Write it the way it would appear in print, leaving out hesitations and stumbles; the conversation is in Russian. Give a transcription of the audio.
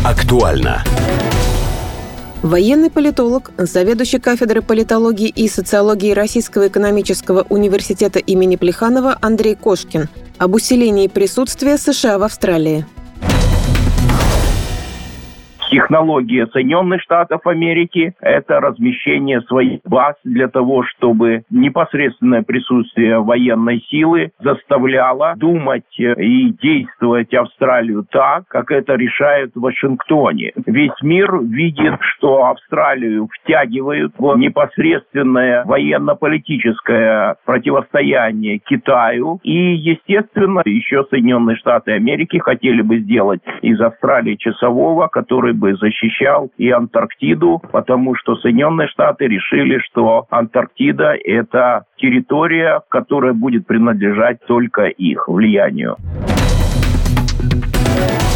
Актуально. Военный политолог, заведующий кафедрой политологии и социологии Российского экономического университета имени Плеханова Андрей Кошкин об усилении присутствия США в Австралии. Технология Соединенных Штатов Америки – это размещение своих баз для того, чтобы непосредственное присутствие военной силы заставляло думать и действовать Австралию так, как это решают в Вашингтоне. Весь мир видит, что Австралию втягивают в непосредственное военно-политическое противостояние Китаю. И, естественно, еще Соединенные Штаты Америки хотели бы сделать из Австралии часового, который бы защищал и Антарктиду, потому что Соединенные Штаты решили, что Антарктида – это территория, которая будет принадлежать только их влиянию.